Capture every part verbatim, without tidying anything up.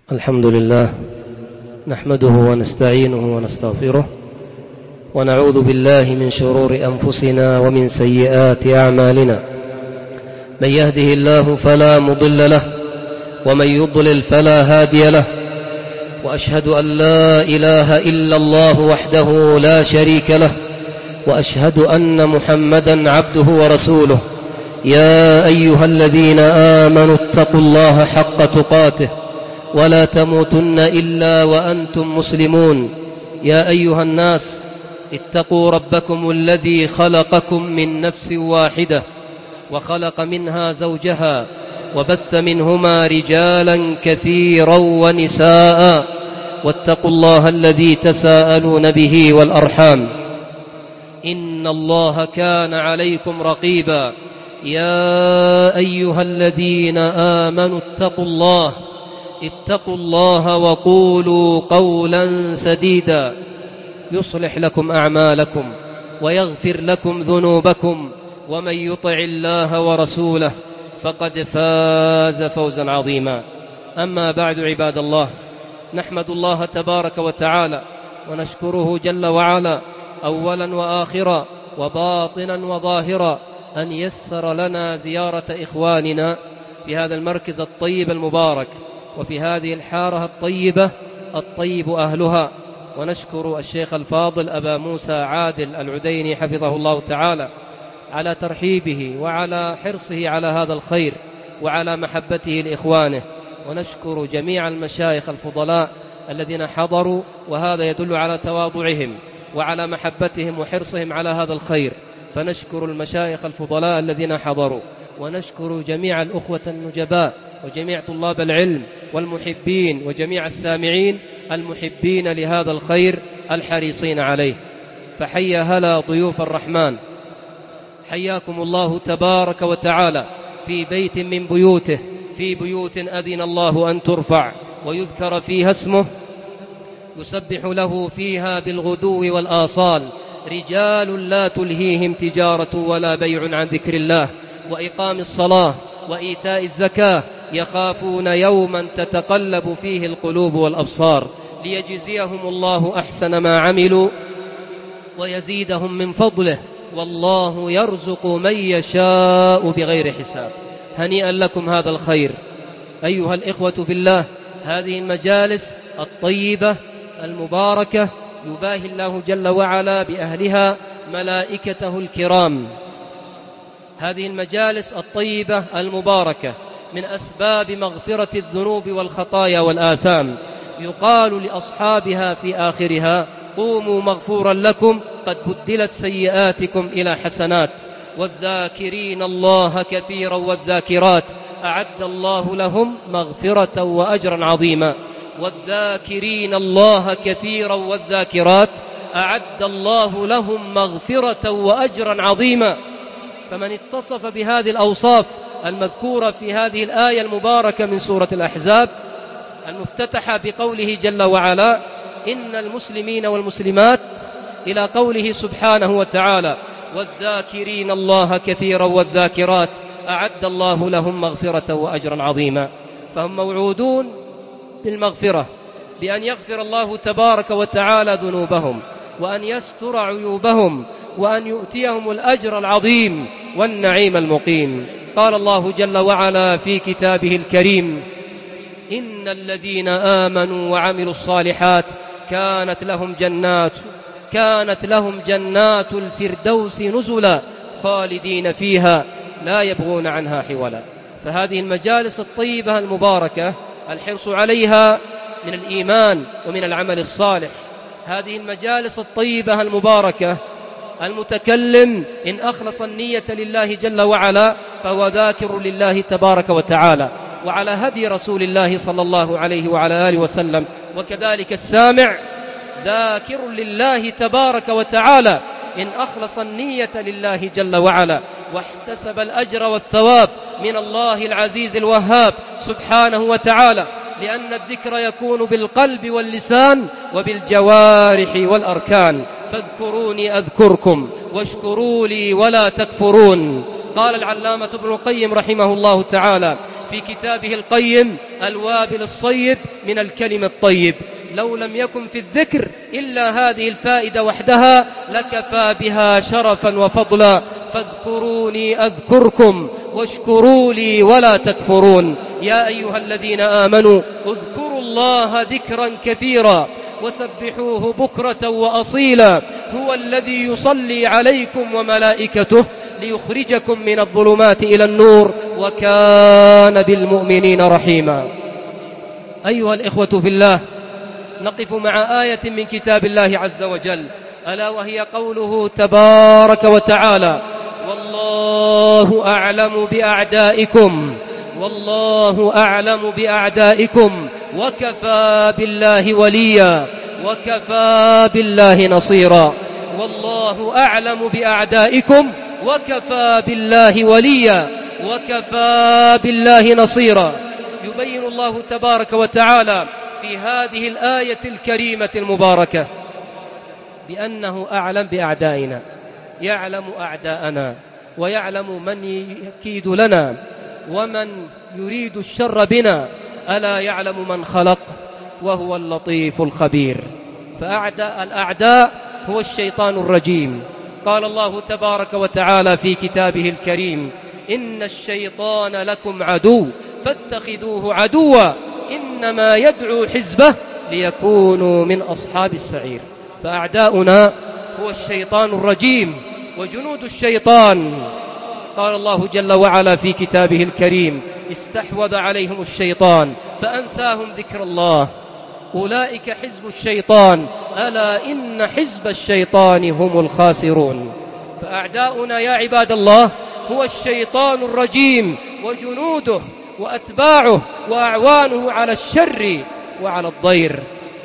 الحمد لله نحمده ونستعينه ونستغفره ونعوذ بالله من شرور أنفسنا ومن سيئات أعمالنا. من يهده الله فلا مضل له ومن يضلل فلا هادي له، وأشهد أن لا إله إلا الله وحده لا شريك له، وأشهد أن محمدا عبده ورسوله. يا أيها الذين آمنوا اتقوا الله حق تقاته ولا تموتن إلا وأنتم مسلمون. يا أيها الناس اتقوا ربكم الذي خلقكم من نفس واحدة وخلق منها زوجها وبث منهما رجالا كثيرا ونساء، واتقوا الله الذي تساءلون به والأرحام إن الله كان عليكم رقيبا. يا أيها الذين آمنوا اتقوا الله اتقوا الله وقولوا قولا سديدا يصلح لكم أعمالكم ويغفر لكم ذنوبكم، ومن يطع الله ورسوله فقد فاز فوزا عظيما. أما بعد، عباد الله، نحمد الله تبارك وتعالى ونشكره جل وعلا أولا وآخرا وباطنا وظاهرا أن يسر لنا زيارة إخواننا في هذا المركز الطيب المبارك وفي هذه الحارة الطيبة الطيب أهلها. ونشكر الشيخ الفاضل أبا موسى عادل العديني حفظه الله تعالى على ترحيبه وعلى حرصه على هذا الخير وعلى محبته لإخوانه. ونشكر جميع المشايخ الفضلاء الذين حضروا، وهذا يدل على تواضعهم وعلى محبتهم وحرصهم على هذا الخير. فنشكر المشايخ الفضلاء الذين حضروا، ونشكر جميع الأخوة النجباء وجميع طلاب العلم والمحبين وجميع السامعين المحبين لهذا الخير الحريصين عليه. فحيا هلا ضيوف الرحمن، حياكم الله تبارك وتعالى في بيت من بيوته، في بيوت أذن الله أن ترفع ويذكر فيها اسمه، يسبح له فيها بالغدو والآصال رجال لا تلهيهم تجارة ولا بيع عن ذكر الله وإقام الصلاة وإيتاء الزكاة، يخافون يوما تتقلب فيه القلوب والأبصار، ليجزيهم الله أحسن ما عملوا ويزيدهم من فضله، والله يرزق من يشاء بغير حساب. هنيئا لكم هذا الخير أيها الإخوة في الله. هذه المجالس الطيبة المباركة يباهي الله جل وعلا بأهلها ملائكته الكرام. هذه المجالس الطيبة المباركة من أسباب مغفرة الذنوب والخطايا والآثام. يقال لأصحابها في آخرها: قوموا مغفورا لكم قد بدلت سيئاتكم إلى حسنات، والذاكرين الله كثيرا والذاكرات أعد الله لهم مغفرة وأجرا عظيما. والذاكرين الله كثيرا والذاكرات أعد الله لهم مغفرة وأجرا عظيما. فمن اتصف بهذه الأوصاف المذكورة في هذه الآية المباركة من سورة الأحزاب المفتتحة بقوله جل وعلا: إن المسلمين والمسلمات، إلى قوله سبحانه وتعالى: والذاكرين الله كثيرا والذاكرات أعد الله لهم مغفرة وأجرا عظيما. فهم موعودون بالمغفرة، بأن يغفر الله تبارك وتعالى ذنوبهم، وأن يستر عيوبهم، وأن يؤتيهم الأجر العظيم والنعيم المقيم. قال الله جل وعلا في كتابه الكريم: إن الذين آمنوا وعملوا الصالحات كانت لهم جنات كانت لهم جنات الفردوس نزلا خالدين فيها لا يبغون عنها حولا. فهذه المجالس الطيبة المباركة الحرص عليها من الإيمان ومن العمل الصالح. هذه المجالس الطيبة المباركة المتكلم إن أخلص النية لله جل وعلا فهو ذاكر لله تبارك وتعالى وعلى هدي رسول الله صلى الله عليه وعلى آله وسلم. وكذلك السامع ذاكر لله تبارك وتعالى إن أخلص النية لله جل وعلا واحتسب الأجر والثواب من الله العزيز الوهاب سبحانه وتعالى، لأن الذكر يكون بالقلب واللسان وبالجوارح والأركان. فاذكروني أذكركم واشكروا لي ولا تكفرون. قال العلامة ابن القيم رحمه الله تعالى: في كتابه القيم: الوابل الصيب من الكلم الطيب. لو لم يكن في الذكر إلا هذه الفائدة وحدها لكفى بها شرفا وفضلا. فاذكروني أذكركم واشكروا لي ولا تكفرون. يا أيها الذين آمنوا اذكروا الله ذكرا كثيرا وسبحوه بكرة وأصيلا. هو الذي يصلي عليكم وملائكته ليخرجكم من الظلمات إلى النور وكان بالمؤمنين رحيما. أيها الإخوة في الله، نقف مع آية من كتاب الله عز وجل، ألا وهي قوله تبارك وتعالى: والله أعلم بأعدائكم والله أعلم بأعدائكم وكفى بالله وليا وكفى بالله نصيرا. والله أعلم بأعدائكم وكفى بالله وليا وكفى بالله نصيرا. يبين الله تبارك وتعالى في هذه الآية الكريمة المباركة بأنه أعلم بأعدائنا، يعلم أعداءنا ويعلم من يكيد لنا ومن يريد الشر بنا. ألا يعلم من خلق وهو اللطيف الخبير. فأعداء الأعداء هو الشيطان الرجيم. قال الله تبارك وتعالى في كتابه الكريم: إن الشيطان لكم عدو فاتخذوه عدوا إنما يدعو حزبه ليكونوا من أصحاب السعير. فأعداؤنا هو الشيطان الرجيم وجنود الشيطان. قال الله جل وعلا في كتابه الكريم: استحوذ عليهم الشيطان فأنساهم ذكر الله أولئك حزب الشيطان ألا إن حزب الشيطان هم الخاسرون. فأعداؤنا يا عباد الله هو الشيطان الرجيم وجنوده وأتباعه وأعوانه على الشر وعلى الضير.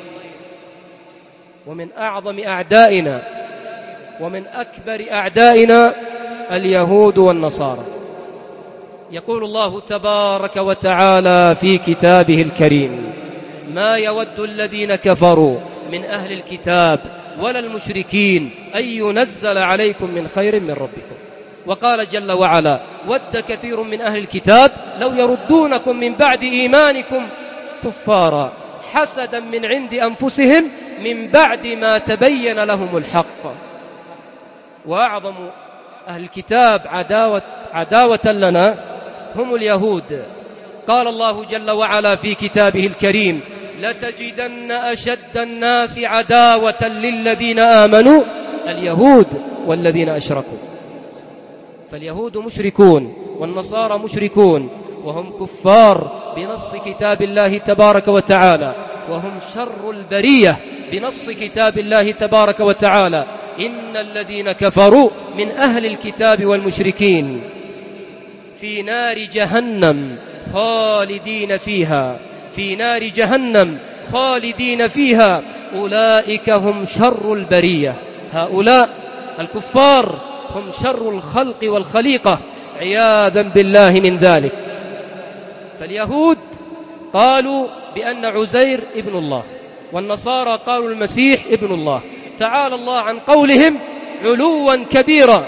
ومن أعظم أعدائنا ومن أكبر أعدائنا اليهود والنصارى. يقول الله تبارك وتعالى في كتابه الكريم: ما يود الذين كفروا من أهل الكتاب ولا المشركين أن ينزل عليكم من خير من ربكم. وقال جل وعلا: ود كثير من أهل الكتاب لو يردونكم من بعد إيمانكم كفارا حسدا من عند أنفسهم من بعد ما تبين لهم الحق. وأعظم أهل الكتاب عداوة, عداوة لنا هم اليهود. قال الله جل وعلا في كتابه الكريم: لتجدن أشد الناس عداوة للذين آمنوا اليهود والذين أشركوا. فاليهود مشركون والنصارى مشركون وهم كفار بنص كتاب الله تبارك وتعالى، وهم شر البرية بنص كتاب الله تبارك وتعالى: إن الذين كفروا من أهل الكتاب والمشركين في نار جهنم خالدين فيها في نار جهنم خالدين فيها أولئك هم شر البرية. هؤلاء الكفار هم شر الخلق والخليقة عياذا بالله من ذلك. فاليهود قالوا بأن عزير ابن الله، والنصارى قالوا المسيح ابن الله. تعالى الله عن قولهم علوا كبيرا.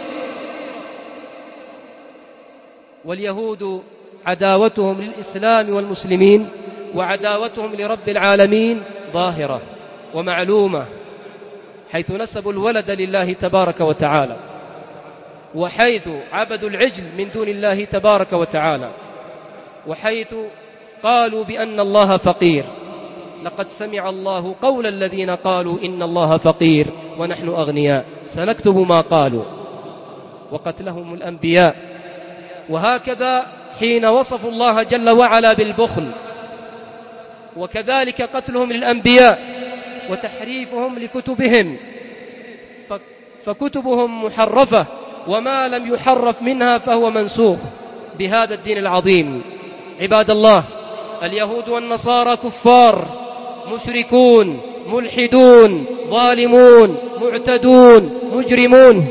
واليهود عداوتهم للإسلام والمسلمين وعداوتهم لرب العالمين ظاهرة ومعلومة، حيث نسبوا الولد لله تبارك وتعالى، وحيث عبدوا العجل من دون الله تبارك وتعالى، وحيث قالوا بأن الله فقير. لقد سمع الله قول الذين قالوا إن الله فقير ونحن أغنياء سنكتب ما قالوا وقتلهم الأنبياء. وهكذا حين وصفوا الله جل وعلا بالبخل، وكذلك قتلهم للأنبياء وتحريفهم لكتبهم، فكتبهم محرفة وما لم يحرف منها فهو منسوخ بهذا الدين العظيم. عباد الله، اليهود والنصارى كفار مشركون ملحدون ظالمون معتدون مجرمون،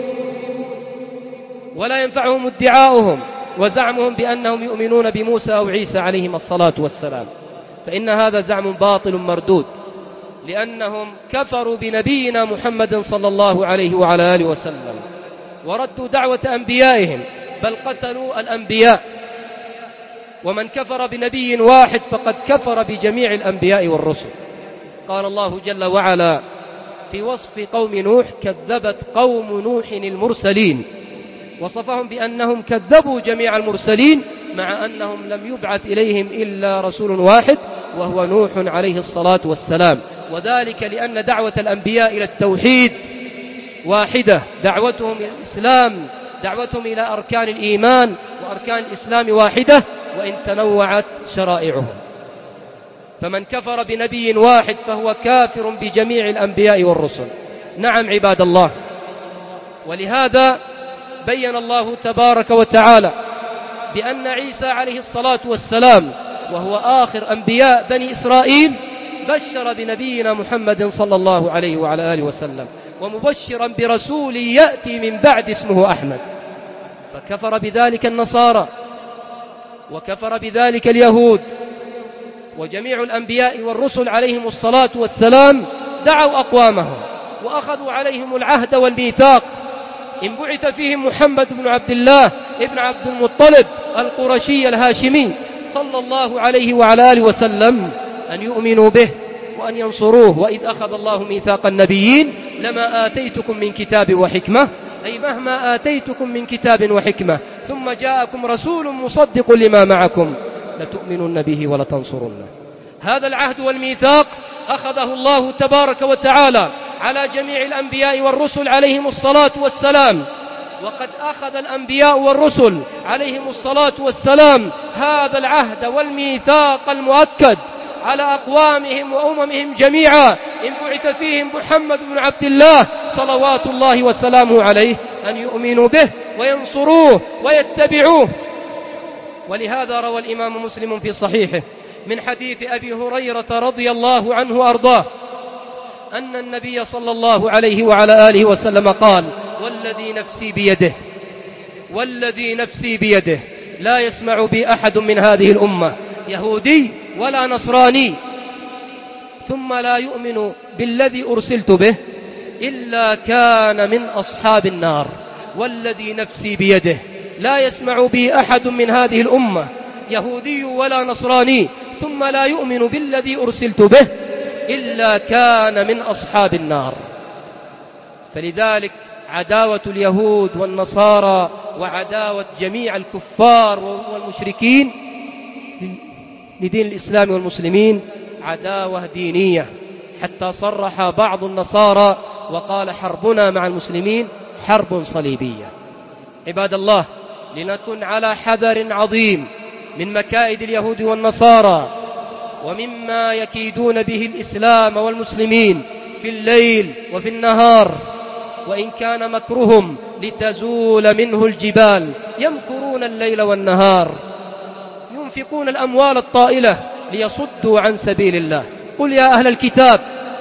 ولا ينفعهم ادعاؤهم وزعمهم بأنهم يؤمنون بموسى أو عيسى عليهم الصلاة والسلام، فإن هذا زعم باطل مردود، لأنهم كفروا بنبينا محمد صلى الله عليه وعلى آله وسلم وردوا دعوة أنبيائهم، بل قتلوا الأنبياء. ومن كفر بنبي واحد فقد كفر بجميع الأنبياء والرسل. قال الله جل وعلا في وصف قوم نوح: كذبت قوم نوح المرسلين، وصفهم بأنهم كذبوا جميع المرسلين مع أنهم لم يبعث إليهم إلا رسول واحد وهو نوح عليه الصلاة والسلام، وذلك لأن دعوة الأنبياء إلى التوحيد واحدة، دعوتهم إلى الإسلام، دعوتهم إلى أركان الإيمان وأركان الإسلام واحدة، وإن تنوعت شرائعهم. فمن كفر بنبي واحد فهو كافر بجميع الأنبياء والرسل. نعم عباد الله، ولهذا بين الله تبارك وتعالى بأن عيسى عليه الصلاة والسلام وهو آخر أنبياء بني إسرائيل بشر بنبينا محمد صلى الله عليه وعلى آله وسلم، ومبشرا برسول يأتي من بعد اسمه أحمد. فكفر بذلك النصارى، وكفر بذلك اليهود، وجميع الأنبياء والرسل عليهم الصلاة والسلام دعوا أقوامهم وأخذوا عليهم العهد والميثاق. إن بعث فيهم محمد بن عبد الله ابن عبد المطلب القرشي الهاشمي صلى الله عليه وعلى آله وسلم أن يؤمنوا به وأن ينصروه. وإذ أخذ الله ميثاق النبيين لما آتيتكم من كتاب وحكمة، أي مهما آتيتكم من كتاب وحكمة ثم جاءكم رسول مصدق لما معكم لتؤمنن به ولتنصرنه. هذا العهد والميثاق أخذه الله تبارك وتعالى على جميع الأنبياء والرسل عليهم الصلاة والسلام. وقد أخذ الأنبياء والرسل عليهم الصلاة والسلام هذا العهد والميثاق المؤكد على أقوامهم وأممهم جميعا إن بعث فيهم محمد بن عبد الله صلوات الله وسلامه عليه أن يؤمنوا به وينصروه ويتبعوه. ولهذا روى الإمام مسلم في صحيحه من حديث أبي هريرة رضي الله عنه وأرضاه أن النبي صلى الله عليه وعلى آله وسلم قال: والذي نفسي بيده والذي نفسي بيده لا يسمع بي أحد من هذه الأمة يهودي ولا نصراني ثم لا يؤمن بالذي أرسلت به إلا كان من أصحاب النار. والذي نفسي بيده لا يسمع بي أحد من هذه الأمة يهودي ولا نصراني ثم لا يؤمن بالذي أرسلت به إلا كان من أصحاب النار. فلذلك عداوة اليهود والنصارى وعداوة جميع الكفار والمشركين لدين الإسلام والمسلمين عداوة دينية، حتى صرح بعض النصارى وقال: حربنا مع المسلمين حرب صليبية. عباد الله، لنكن على حذر عظيم من مكائد اليهود والنصارى ومما يكيدون به الإسلام والمسلمين في الليل وفي النهار. وإن كان مكرهم لتزول منه الجبال يمكرون الليل والنهار، ينفقون الأموال الطائلة ليصدوا عن سبيل الله. قل يا أهل الكتاب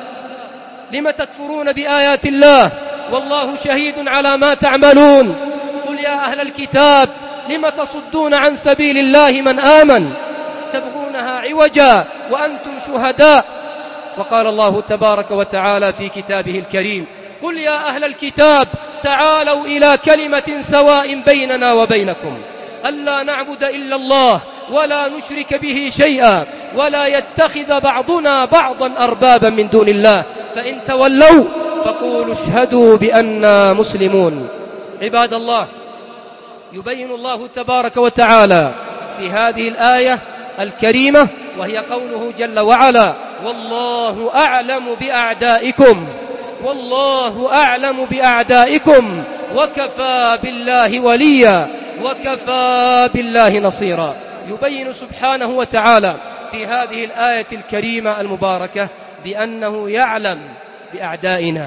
لم تكفرون بآيات الله والله شهيد على ما تعملون. قل يا أهل الكتاب لم تصدون عن سبيل الله من آمن تبغونها عوجا وأنتم شهداء. وقال الله تبارك وتعالى في كتابه الكريم: قل يا أهل الكتاب تعالوا إلى كلمة سواء بيننا وبينكم ألا نعبد إلا الله ولا نشرك به شيئا ولا يتخذ بعضنا بعضا أربابا من دون الله فإن تولوا فقولوا اشهدوا بأننا مسلمون. عباد الله، يبين الله تبارك وتعالى في هذه الآية الكريمة وهي قوله جل وعلا: والله أعلم بأعدائكم والله أعلم بأعدائكم وكفى بالله وليا وكفى بالله نصيرا. يبين سبحانه وتعالى في هذه الآية الكريمة المباركة بأنه يعلم بأعدائنا،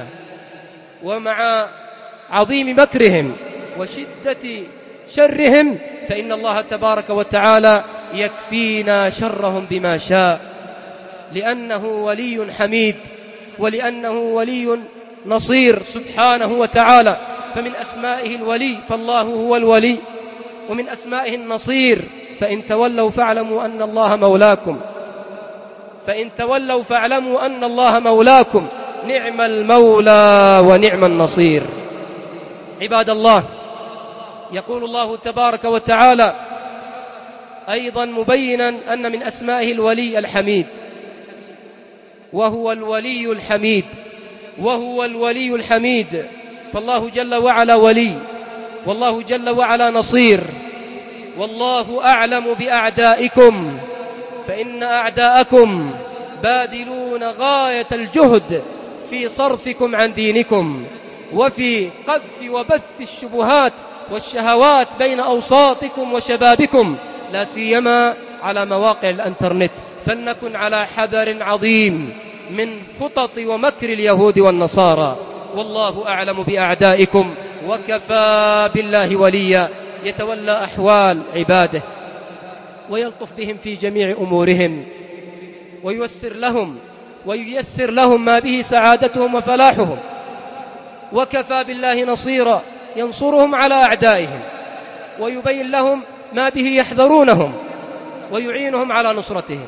ومع عظيم مكرهم وشدة شرهم فإن الله تبارك وتعالى يكفينا شرهم بما شاء، لأنه ولي حميد ولأنه ولي نصير سبحانه وتعالى. فمن أسمائه الولي فالله هو الولي، ومن أسمائه النصير. فإن تولوا فاعلموا أن الله مولاكم فإن تولوا فاعلموا أن الله مولاكم نعم المولى ونعم النصير. عباد الله، يقول الله تبارك وتعالى أيضا مبينا أن من أسمائه الولي الحميد، وهو الولي الحميد وهو الولي الحميد فالله جل وعلا ولي، والله جل وعلا نصير. والله أعلم بأعدائكم فإن أعداءكم باذلون غاية الجهد في صرفكم عن دينكم وفي قذف وبث الشبهات والشهوات بين أوساطكم وشبابكم، لا سيما على مواقع الانترنت، فلنكن على حذر عظيم من خطط ومكر اليهود والنصارى. والله أعلم بأعدائكم وكفى بالله وليا، يتولى أحوال عباده ويلطف بهم في جميع أمورهم وييسر لهم وييسر لهم ما به سعادتهم وفلاحهم. وكفى بالله نصيرا، ينصرهم على أعدائهم ويبين لهم ما به يحذرونهم ويعينهم على نصرتهم.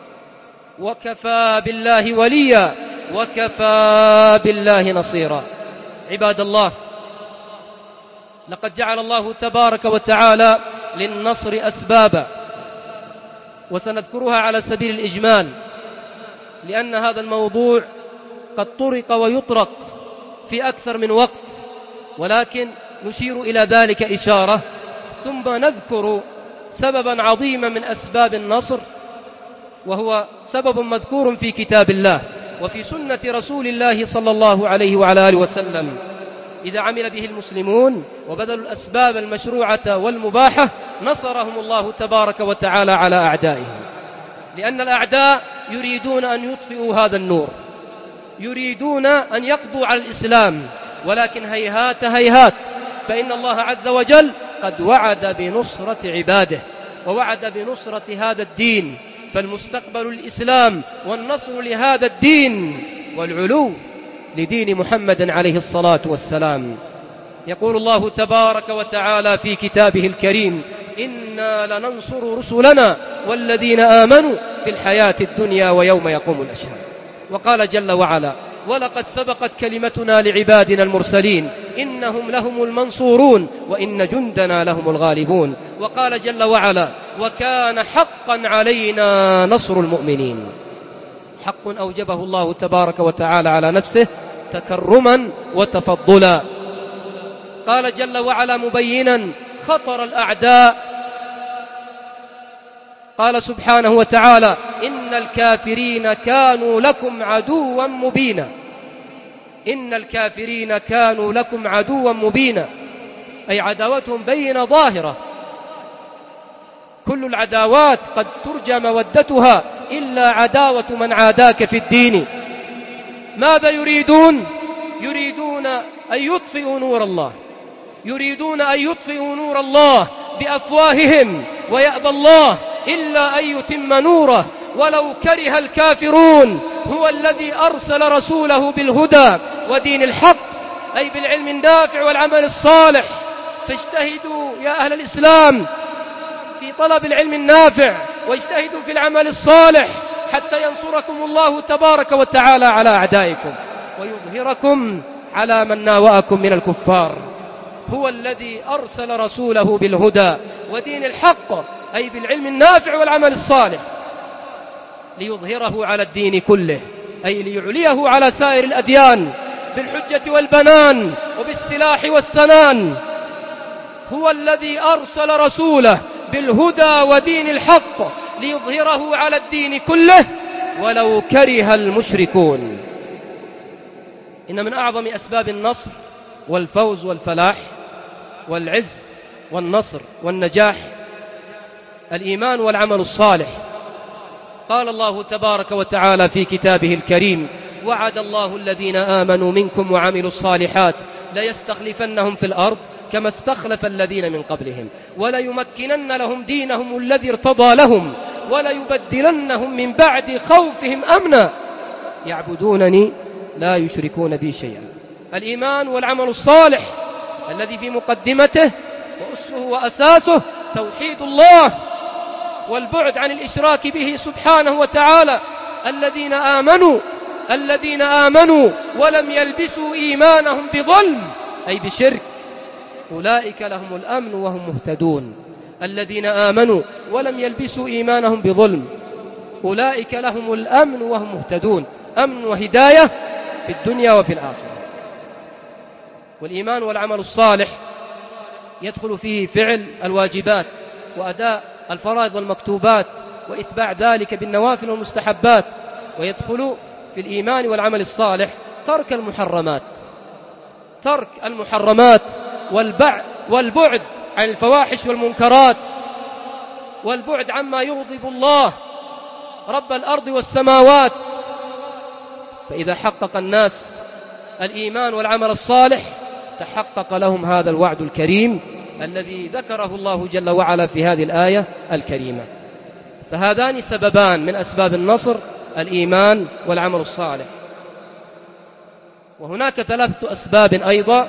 وكفى بالله وليا وكفى بالله نصيرا. عباد الله، لقد جعل الله تبارك وتعالى للنصر أسبابا، وسنذكرها على سبيل الإجمال لأن هذا الموضوع قد طرق ويطرق في أكثر من وقت، ولكن نشير إلى ذلك إشارة، ثم نذكر سببا عظيما من أسباب النصر، وهو سبب مذكور في كتاب الله وفي سنة رسول الله صلى الله عليه وعلى آله وسلم. إذا عمل به المسلمون وبذلوا الأسباب المشروعة والمباحة نصرهم الله تبارك وتعالى على أعدائهم، لأن الأعداء يريدون أن يطفئوا هذا النور، يريدون أن يقضوا على الإسلام، ولكن هيهات هيهات، فإن الله عز وجل قد وعد بنصرة عباده ووعد بنصرة هذا الدين، فالمستقبل الإسلام والنصر لهذا الدين والعلو لدين محمد عليه الصلاة والسلام. يقول الله تبارك وتعالى في كتابه الكريم: إنا لننصر رسلنا والذين آمنوا في الحياة الدنيا ويوم يقوم الأشهاد. وقال جل وعلا: ولقد سبقت كلمتنا لعبادنا المرسلين إنهم لهم المنصورون وإن جندنا لهم الغالبون. وقال جل وعلا: وكان حقا علينا نصر المؤمنين. حق أوجبه الله تبارك وتعالى على نفسه تكرما وتفضلا. قال جل وعلا مبينا خطر الأعداء، قال سبحانه وتعالى: إن الكافرين كانوا لكم عدوا مبينا. إن الكافرين كانوا لكم عدوا مبينا، أي عداوتهم بينة ظاهرة. كل العداوات قد ترجى مودتها إلا عداوة من عاداك في الدين. ماذا يريدون؟ يريدون أن يطفئوا نور الله، يريدون أن يطفئوا نور الله بأفواههم، ويأبى الله إلا أن يتم نوره ولو كره الكافرون. هو الذي أرسل رسوله بالهدى ودين الحق، أي بالعلم النافع والعمل الصالح. فاجتهدوا يا أهل الإسلام في طلب العلم النافع، واجتهدوا في العمل الصالح حتى ينصركم الله تبارك وتعالى على أعدائكم ويظهركم على من ناوأكم من الكفار. هو الذي أرسل رسوله بالهدى ودين الحق، أي بالعلم النافع والعمل الصالح، ليظهره على الدين كله، أي ليعليه على سائر الأديان بالحجة والبنان وبالسلاح والسنان. هو الذي أرسل رسوله بالهدى ودين الحق ليظهره على الدين كله ولو كره المشركون. إن من أعظم أسباب النصر والفوز والفلاح والعز والنصر والنجاح الإيمان والعمل الصالح. قال الله تبارك وتعالى في كتابه الكريم: وعد الله الذين آمنوا منكم وعملوا الصالحات ليستخلفنهم في الأرض كما استخلف الذين من قبلهم وليمكنن لهم دينهم الذي ارتضى لهم وليبدلنهم من بعد خوفهم أمنا يعبدونني لا يشركون بي شيئا. الإيمان والعمل الصالح الذي في مقدمته وأسه وأساسه توحيد الله والبعد عن الإشراك به سبحانه وتعالى. الذين آمنوا الذين آمنوا ولم يلبسوا إيمانهم بظلم، أي بشرك، أولئك لهم الأمن وهم مهتدون. الذين آمنوا ولم يلبسوا إيمانهم بظلم أولئك لهم الأمن وهم مهتدون. أمن وهداية في الدنيا وفي الآخرة. والإيمان والعمل الصالح يدخل فيه فعل الواجبات وأداء الفرائض والمكتوبات وإتباع ذلك بالنوافل والمستحبات، ويدخل في الإيمان والعمل الصالح ترك المحرمات ترك المحرمات والبعد عن الفواحش والمنكرات، والبعد عما يغضب الله رب الأرض والسماوات. فإذا حقق الناس الإيمان والعمل الصالح تحقق لهم هذا الوعد الكريم الذي ذكره الله جل وعلا في هذه الآية الكريمة. فهذان سببان من أسباب النصر، الإيمان والعمل الصالح. وهناك ثلاثة أسباب أيضا،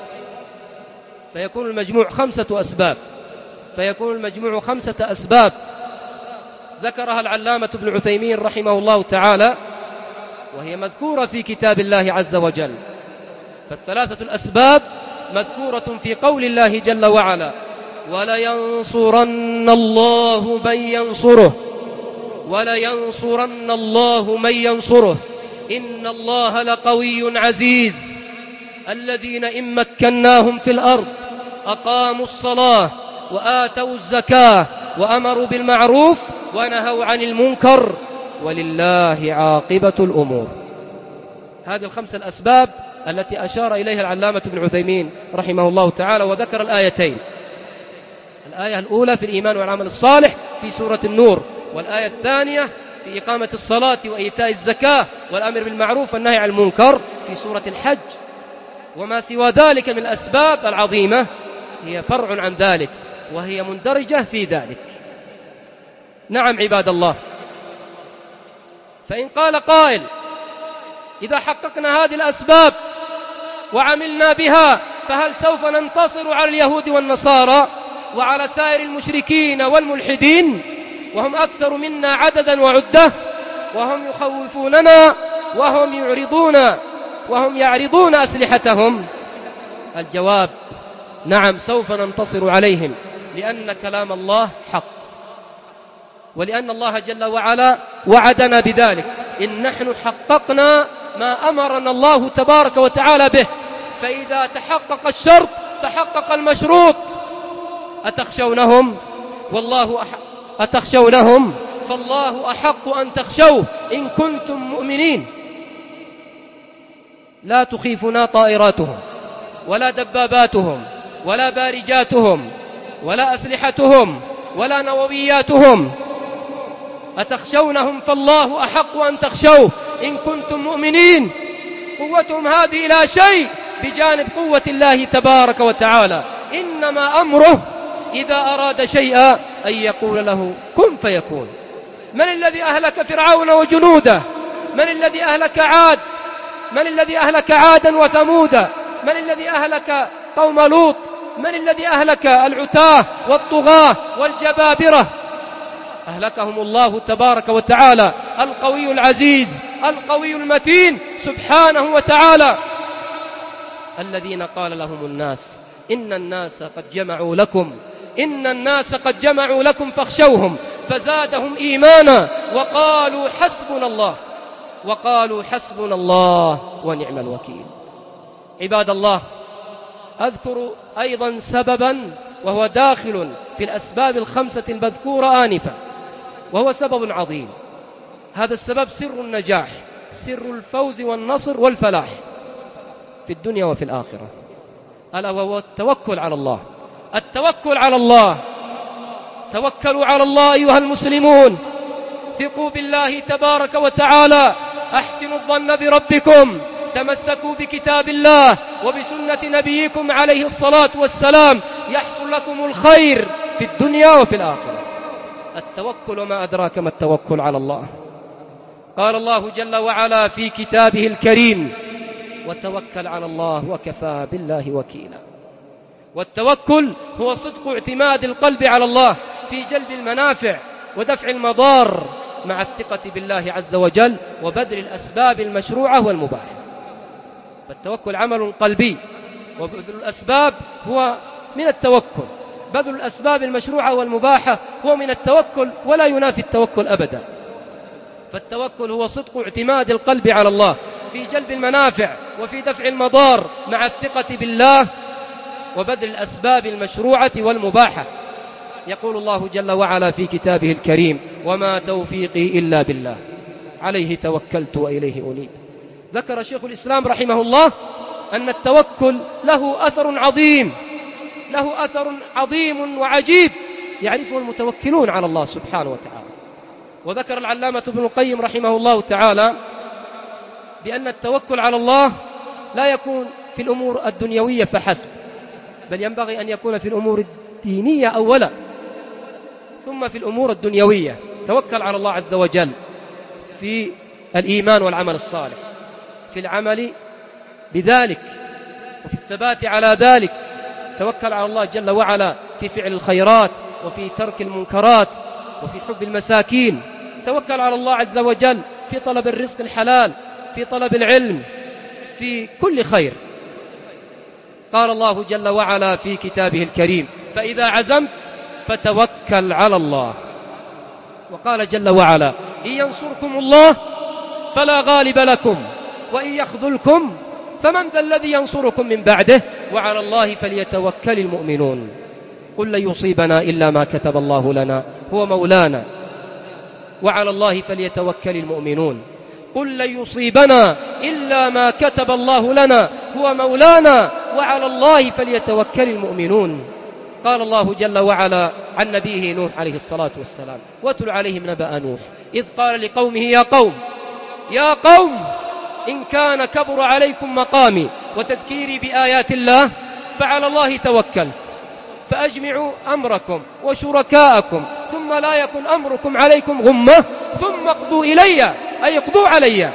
فيكون المجموع خمسة أسباب فيكون المجموع خمسة أسباب ذكرها العلامة ابن عثيمين رحمه الله تعالى، وهي مذكورة في كتاب الله عز وجل. فالثلاثة الأسباب مذكورة في قول الله جل وعلا: ولينصرن الله من ينصره ولينصرن الله من ينصره إن الله لقوي عزيز. الذين إن مكناهم في الأرض أقاموا الصلاة وآتوا الزكاة وأمروا بالمعروف ونهوا عن المنكر ولله عاقبة الأمور. هذه الخمس الأسباب التي أشار إليها العلامة ابن عثيمين رحمه الله تعالى، وذكر الآيتين. الآية الأولى في الإيمان والعمل الصالح في سورة النور، والآية الثانية في إقامة الصلاة وإيتاء الزكاة والأمر بالمعروف والنهي عن المنكر في سورة الحج. وما سوى ذلك من الأسباب العظيمة هي فرع عن ذلك، وهي مندرجة في ذلك. نعم عباد الله، فإن قال قائل: إذا حققنا هذه الأسباب وعملنا بها فهل سوف ننتصر على اليهود والنصارى وعلى سائر المشركين والملحدين وهم أكثر منا عددا وعدة، وهم يخوفوننا وهم يعرضون وهم يعرضون أسلحتهم؟ الجواب: نعم، سوف ننتصر عليهم، لأن كلام الله حق، ولأن الله جل وعلا وعدنا بذلك. إن نحن حققنا ما أمرنا الله تبارك وتعالى به، فإذا تحقق الشرط تحقق المشروط. أتخشونهم والله أحق أتخشونهم فالله أحق أن تخشوه إن كنتم مؤمنين. لا تخيفنا طائراتهم ولا دباباتهم ولا بارجاتهم ولا أسلحتهم ولا نووياتهم. أتخشونهم فالله أحق أن تخشوه إن كنتم مؤمنين. قوتهم هذه لا شيء بجانب قوة الله تبارك وتعالى. إنما أمره إذا أراد شيئا أن يقول له كن فيكون. من الذي أهلك فرعون وجنوده؟ من الذي أهلك عاد؟ من الذي أهلك عادا وثمودا؟ من الذي أهلك قوم لوط؟ من الذي أهلك العتاه والطغاة والجبابرة؟ أهلكهم الله تبارك وتعالى، القوي العزيز القوي المتين سبحانه وتعالى. الذين قال لهم الناس إن الناس قد جمعوا لكم إن الناس قد جمعوا لكم فاخشوهم فزادهم إيمانا وقالوا حسبنا الله وقالوا حسبنا الله ونعم الوكيل. عباد الله، أذكر أيضا سببا وهو داخل في الأسباب الخمسة المذكورة آنفا، وهو سبب عظيم. هذا السبب سر النجاح، سر الفوز والنصر والفلاح في الدنيا وفي الآخرة، ألا وهو التوكل على الله. التوكل على الله. توكلوا على الله أيها المسلمون، ثقوا بالله تبارك وتعالى، أحسنوا الظن بربكم، تمسكوا بكتاب الله وبسنة نبيكم عليه الصلاة والسلام، يحصل لكم الخير في الدنيا وفي الآخرة. التوكل وما أدراك ما التوكل على الله. قال الله جل وعلا في كتابه الكريم: وتوكل على الله وكفى بالله وكيلا. والتوكل هو صدق اعتماد القلب على الله في جلب المنافع ودفع المضار مع الثقة بالله عز وجل وبذل الأسباب المشروعة والمباحة. فالتوكل عمل قلبي، وبذل الأسباب هو من التوكل. بذل الأسباب المشروعة والمباحة هو من التوكل ولا ينافي التوكل أبدا. فالتوكل هو صدق اعتماد القلب على الله في جلب المنافع وفي دفع المضار مع الثقة بالله وبذل الأسباب المشروعة والمباحة. يقول الله جل وعلا في كتابه الكريم: وما توفيقي إلا بالله عليه توكلت وإليه أنيب. ذكر شيخ الإسلام رحمه الله أن التوكل له أثر عظيم له أثر عظيم وعجيب يعرفه المتوكلون على الله سبحانه وتعالى. وذكر العلامة ابن القيم رحمه الله تعالى بأن التوكل على الله لا يكون في الأمور الدنيوية فحسب، بل ينبغي أن يكون في الأمور الدينية أولا ثم في الأمور الدنيوية. توكل على الله عز وجل في الإيمان والعمل الصالح، في العمل بذلك وفي الثبات على ذلك. توكل على الله جل وعلا في فعل الخيرات وفي ترك المنكرات وفي حب المساكين. توكل على الله عز وجل في طلب الرزق الحلال، في طلب العلم، في كل خير. قال الله جل وعلا في كتابه الكريم: فإذا عزمت فتوكل على الله. وقال جل وعلا: إن ينصركم الله فلا غالب لكم وإن يخذلكم فمن ذا الذي ينصركم من بعده وعلى الله فليتوكل المؤمنون. قل لن يصيبنا إلا ما كتب الله لنا هو مولانا وعلى الله فليتوكل المؤمنون. قل لن يصيبنا إلا ما كتب الله لنا هو مولانا وعلى الله فليتوكل المؤمنون. قال الله جل وعلا عن نبيه نوح عليه الصلاة والسلام: واتل عليهم نبأ نوح إذ قال لقومه يا قوم يا قوم إن كان كبر عليكم مقامي وتذكيري بآيات الله فعلى الله توكلت فأجمعوا أمركم وشركاءكم ثم لا يكن أمركم عليكم غمة ثم اقضوا إلي أي اقضوا علي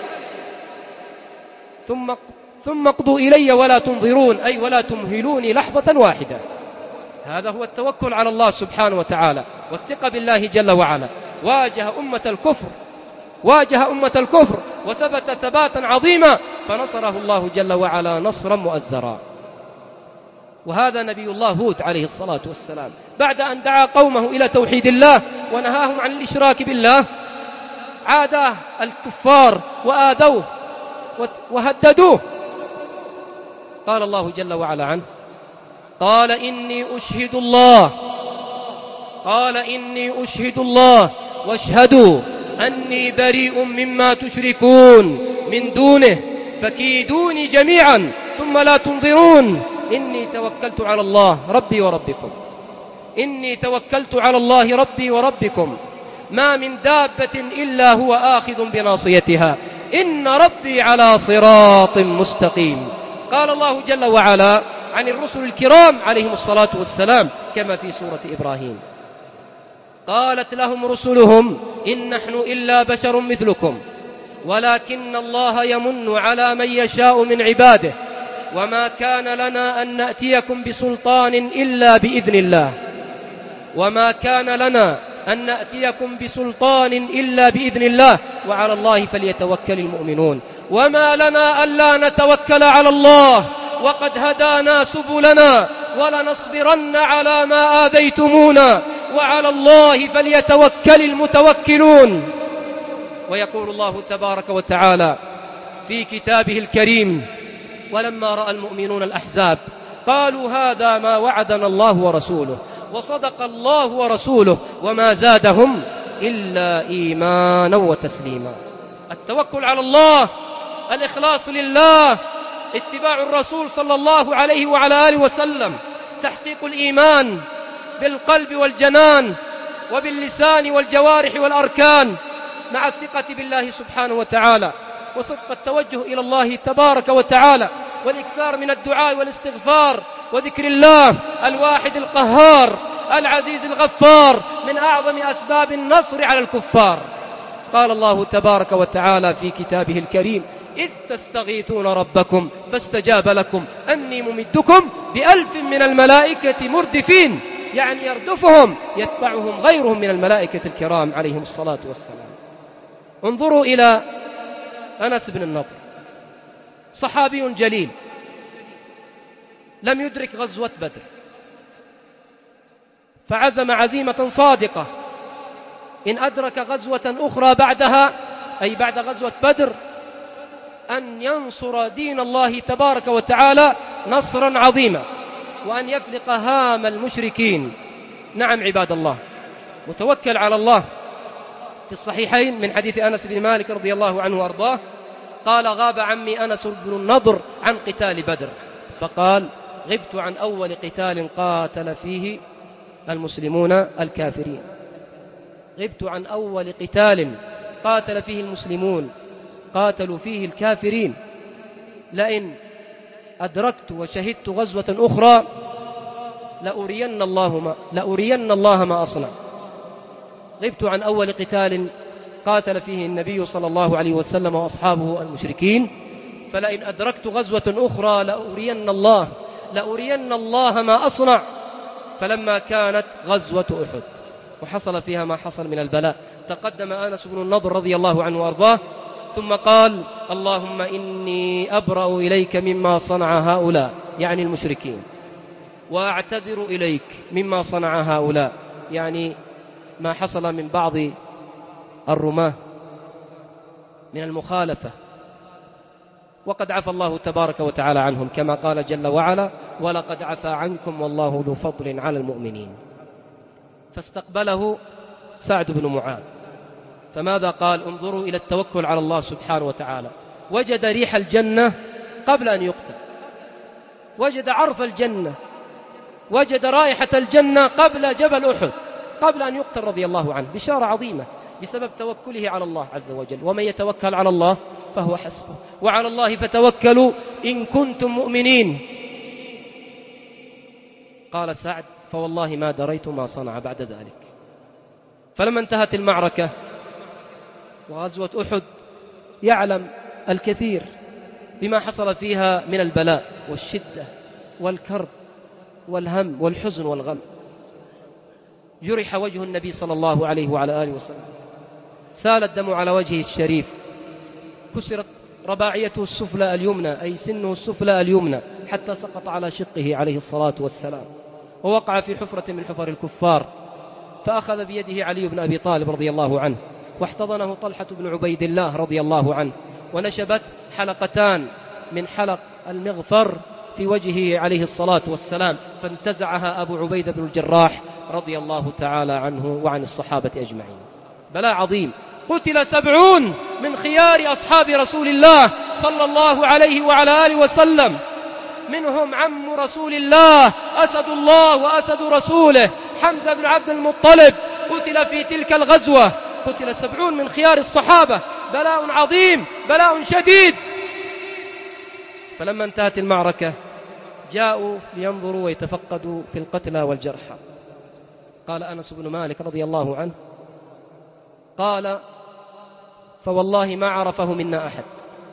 ثم ثم اقضوا إلي ولا تنظرون أي ولا تمهلوني لحظة واحدة. هذا هو التوكل على الله سبحانه وتعالى والثقة بالله جل وعلا. واجه أمة الكفر واجه أمة الكفر وثبت ثباتا عظيما فنصره الله جل وعلا نصرا مؤزرا. وهذا نبي الله هود عليه الصلاة والسلام بعد أن دعا قومه إلى توحيد الله ونهاهم عن الإشراك بالله عاداه الكفار وآذوه وهددوه. قال الله جل وعلا عنه: قال إني أشهد الله قال إني أشهد الله واشهدوا أني بريء مما تشركون من دونه فكيدوني جميعا ثم لا تنظرون إني توكلت على الله ربي وربكم إني توكلت على الله ربي وربكم ما من دابة إلا هو آخذ بناصيتها إن ربي على صراط مستقيم. قال الله جل وعلا عن الرسل الكرام عليهم الصلاة والسلام كما في سورة إبراهيم: قالت لهم رسلهم إن نحن إلا بشر مثلكم ولكن الله يمن على من يشاء من عباده وما كان لنا أن نأتيكم بسلطان إلا بإذن الله وما كان لنا أن نأتيكم بسلطان إلا بإذن الله وعلى الله فليتوكل المؤمنون. وما لنا ألا نتوكل على الله وقد هدانا سبلنا ولنصبرن على ما آذيتمونا وعلى الله فليتوكل المتوكلون. ويقول الله تبارك وتعالى في كتابه الكريم: ولما رأى المؤمنون الأحزاب قالوا هذا ما وعدنا الله ورسوله وصدق الله ورسوله وما زادهم إلا إيمانا وتسليما. التوكل على الله، الإخلاص لله، اتباع الرسول صلى الله عليه وعلى آله وسلم، تحقيق الإيمان بالقلب والجنان وباللسان والجوارح والأركان مع الثقة بالله سبحانه وتعالى وصدق التوجه إلى الله تبارك وتعالى والإكثار من الدعاء والاستغفار وذكر الله الواحد القهار العزيز الغفار من أعظم أسباب النصر على الكفار. قال الله تبارك وتعالى في كتابه الكريم: إذ تستغيثون ربكم فاستجاب لكم أني ممدكم بألف من الملائكة مردفين، يعني يردفهم يتبعهم غيرهم من الملائكة الكرام عليهم الصلاة والسلام. انظروا إلى أنس بن النضر، صحابي جليل لم يدرك غزوة بدر فعزم عزيمة صادقة إن أدرك غزوة أخرى بعدها، أي بعد غزوة بدر، أن ينصر دين الله تبارك وتعالى نصرا عظيما، وأن يفلق هام المشركين. نعم عباد الله، متوكل على الله. في الصحيحين من حديث أنس بن مالك رضي الله عنه وأرضاه قال: غاب عمي أنس بن النضر عن قتال بدر، فقال: غبت عن أول قتال قاتل فيه المسلمون الكافرين. غبت عن أول قتال قاتل فيه المسلمون قاتلوا فيه الكافرين، لئن أدركت وشهدت غزوة أخرى لأرين الله ما, لأرين الله ما أصنع. غبت عن أول قتال قاتل فيه النبي صلى الله عليه وسلم وأصحابه المشركين، فلئن أدركت غزوة أخرى لأرين الله لأرين الله ما أصنع. فلما كانت غزوة أحد وحصل فيها ما حصل من البلاء، تقدم أنس بن النضر رضي الله عنه وأرضاه ثم قال: اللهم إني أبرأ إليك مما صنع هؤلاء، يعني المشركين، وأعتذر إليك مما صنع هؤلاء، يعني ما حصل من بعض الرماة من المخالفة، وقد عفى الله تبارك وتعالى عنهم كما قال جل وعلا: ولقد عفى عنكم والله ذو فضل على المؤمنين. فاستقبله سعد بن معاذ، فماذا قال؟ انظروا إلى التوكل على الله سبحانه وتعالى. وجد ريح الجنة قبل أن يقتل، وجد عرف الجنة، وجد رائحة الجنة قبل جبل أحد، قبل أن يقتل رضي الله عنه. بشارة عظيمة بسبب توكله على الله عز وجل. ومن يتوكل على الله فهو حسبه، وعلى الله فتوكلوا إن كنتم مؤمنين. قال سعد: فوالله ما دريت ما صنع بعد ذلك. فلما انتهت المعركة وغزوة أحد يعلم الكثير بما حصل فيها من البلاء والشدة والكرب والهم والحزن والغم. جرح وجه النبي صلى الله عليه وعلى آله وسلم، سال الدم على وجهه الشريف، كسرت رباعيته السفلى اليمنى، أي سنه السفلى اليمنى، حتى سقط على شقه عليه الصلاة والسلام، ووقع في حفرة من حفر الكفار. فأخذ بيده علي بن أبي طالب رضي الله عنه، واحتضنه طلحة بن عبيد الله رضي الله عنه، ونشبت حلقتان من حلق المغفر في وجهه عليه الصلاة والسلام، فانتزعها أبو عبيدة بن الجراح رضي الله تعالى عنه وعن الصحابة أجمعين. بلاء عظيم. قتل سبعون من خيار أصحاب رسول الله صلى الله عليه وعلى آله وسلم، منهم عم رسول الله أسد الله وأسد رسوله حمزة بن عبد المطلب، قتل في تلك الغزوة. قتل سبعون من خيار الصحابة. بلاء عظيم، بلاء شديد. فلما انتهت المعركة جاءوا لينظروا ويتفقدوا في القتلى والجرحى. قال أنس بن مالك رضي الله عنه، قال: فوالله ما عرفه منا أحد،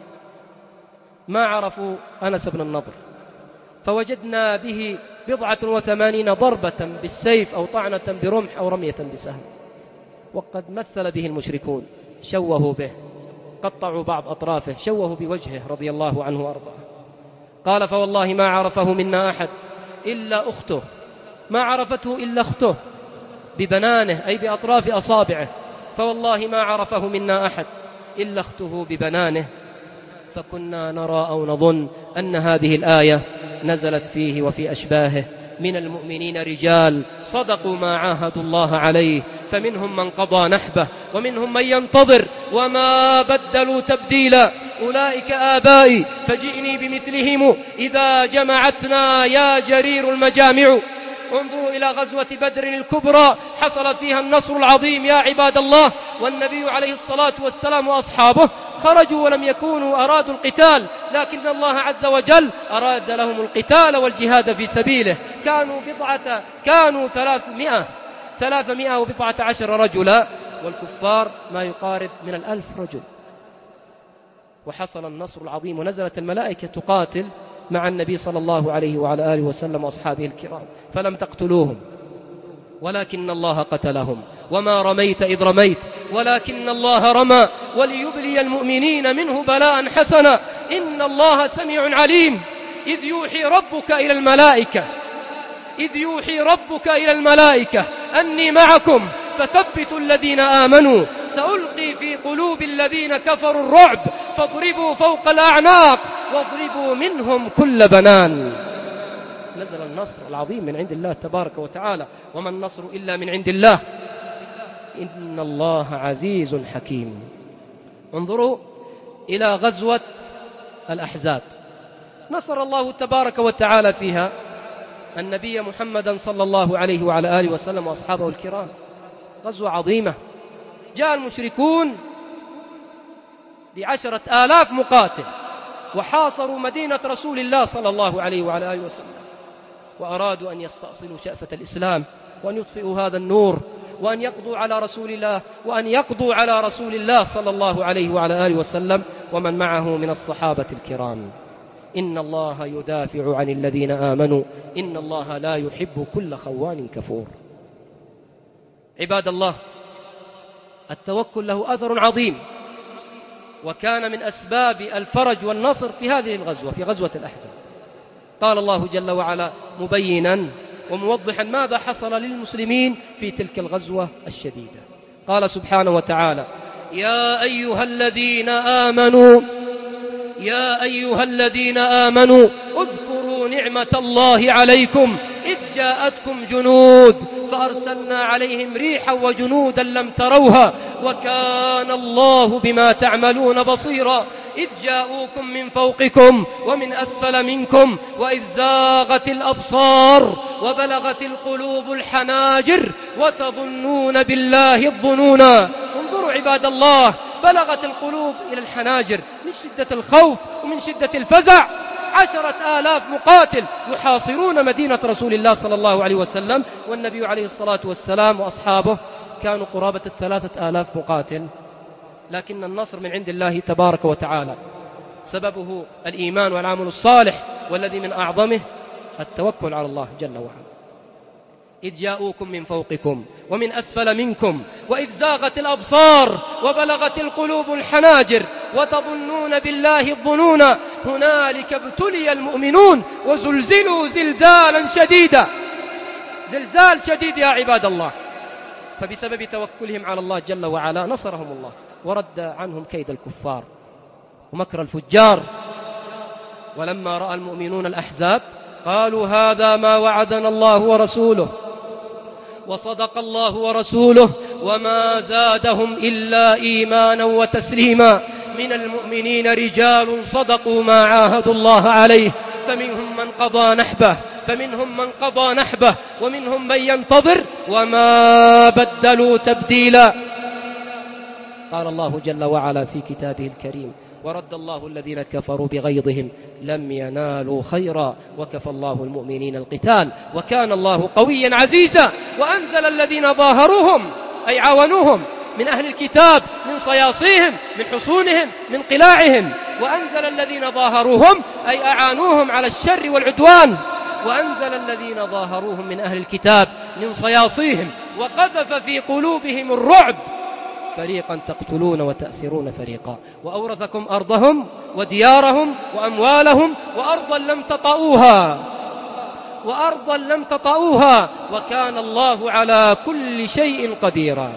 ما عرفوا أنس بن النضر، فوجدنا به بضعة وثمانين ضربة بالسيف أو طعنة برمح أو رمية بسهم. وقد مثل به المشركون، شوهوا به، قطعوا بعض أطرافه، شوهوا بوجهه رضي الله عنه وأرضاه. قال: فوالله ما عرفه منا أحد إلا أخته، ما عرفته إلا أخته ببنانه، أي بأطراف أصابعه. فوالله ما عرفه منا أحد إلا أخته ببنانه. فكنا نرى أو نظن أن هذه الآية نزلت فيه وفي أشباهه من المؤمنين رجال صدقوا ما عاهدوا الله عليه، فمنهم من قضى نحبه ومنهم من ينتظر وما بدلوا تبديلا. أولئك آبائي فجئني بمثلهم إذا جمعتنا يا جرير المجامع. انظروا إلى غزوة بدر الكبرى، حصل فيها النصر العظيم يا عباد الله، والنبي عليه الصلاة والسلام وأصحابه خرجوا ولم يكونوا أرادوا القتال، لكن الله عز وجل أراد لهم القتال والجهاد في سبيله. كانوا بضعة كانوا ثلاثمائة ثلاثمائة وبضعة عشر رجلا، والكفار ما يقارب من الألف رجل. وحصل النصر العظيم، ونزلت الملائكة تقاتل مع النبي صلى الله عليه وعلى آله وسلم وأصحابه الكرام، فلم تقتلوهم ولكن الله قتلهم. وما رميت إذ رميت ولكن الله رمى وليبلي المؤمنين منه بلاء حسنا إن الله سميع عليم. إذ يوحي ربك إلى الملائكة إذ يوحي ربك إلى الملائكة أني معكم فثبتوا الذين آمنوا سألقي في قلوب الذين كفروا الرعب فاضربوا فوق الأعناق واضربوا منهم كل بنان. نزل النصر العظيم من عند الله تبارك وتعالى، وما النصر إلا من عند الله، إن الله عزيز حكيم. انظروا إلى غزوة الأحزاب، نصر الله تبارك وتعالى فيها النبي محمدا صلى الله عليه وعلى آله وسلم وأصحابه الكرام. غزوة عظيمة، جاء المشركون بعشرة آلاف مقاتل وحاصروا مدينة رسول الله صلى الله عليه وعلى آله وسلم، وأرادوا أن يستأصلوا شأفة الإسلام وأن يطفئوا هذا النور وأن يقضوا على رسول الله وأن يقضوا على رسول الله صلى الله عليه وعلى آله وسلم ومن معه من الصحابة الكرام. إن الله يدافع عن الذين آمنوا إن الله لا يحب كل خوان كفور. عباد الله، التوكل له أثر عظيم، وكان من أسباب الفرج والنصر في هذه الغزوة، في غزوة الأحزاب. قال الله جل وعلا مبينا وموضحا ماذا حصل للمسلمين في تلك الغزوة الشديدة. قال سبحانه وتعالى: يا أيها الذين آمنوا يا أيها الذين آمنوا اذكروا نعمة الله عليكم إذ جاءتكم جنود فأرسلنا عليهم ريحا وجنودا لم تروها وكان الله بما تعملون بصيرا إذ جاءوكم من فوقكم ومن أسفل منكم وإذ زاغت الأبصار وبلغت القلوب الحناجر وتظنون بالله الظنونا. انظروا عباد الله، بلغت القلوب إلى الحناجر من شدة الخوف ومن شدة الفزع. عشرة آلاف مقاتل يحاصرون مدينة رسول الله صلى الله عليه وسلم، والنبي عليه الصلاة والسلام وأصحابه كانوا قرابة الثلاثة آلاف مقاتل. لكن النصر من عند الله تبارك وتعالى، سببه الإيمان والعمل الصالح، والذي من أعظمه التوكل على الله جل وعلا. إذ جاءوكم من فوقكم ومن أسفل منكم وإذ زاغت الأبصار وبلغت القلوب الحناجر وتظنون بالله الظنون هنالك ابتلي المؤمنون وزلزلوا زلزالا شديدا. زلزال شديد يا عباد الله. فبسبب توكلهم على الله جل وعلا نصرهم الله ورد عنهم كيد الكفار ومكر الفجار. ولما رأى المؤمنون الأحزاب قالوا هذا ما وعدنا الله ورسوله وصدق الله ورسوله وما زادهم إلا إيمانا وتسليما. من المؤمنين رجال صدقوا ما عاهدوا الله عليه فمنهم من قضى نحبه فمنهم من قضى نحبه ومنهم من ينتظر وما بدلوا تبديلا. قال الله جل وعلا في كتابه الكريم: ورد الله الذين كفروا بغيظهم لم ينالوا خيرا وكفى الله المؤمنين القتال وكان الله قويا عزيزا. وأنزل الذين ظاهروهم أي عاونوهم من أهل الكتاب من صياصيهم من حصونهم من قلاعهم. وأنزل الذين ظاهروهم أي أعانوهم على الشر والعدوان. وأنزل الذين ظاهروهم من أهل الكتاب من صياصيهم وقذف في قلوبهم الرعب فريقا تقتلون وتأسرون فريقا وأورثكم أرضهم وديارهم وأموالهم وأرضا لم تطئوها وأرضا لم تطئوها وكان الله على كل شيء قديرا.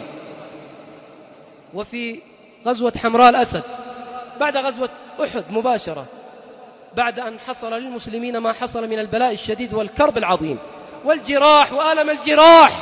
وفي غزوة حمراء الأسد بعد غزوة أحد مباشرة، بعد أن حصل للمسلمين ما حصل من البلاء الشديد والكرب العظيم والجراح وألم الجراح،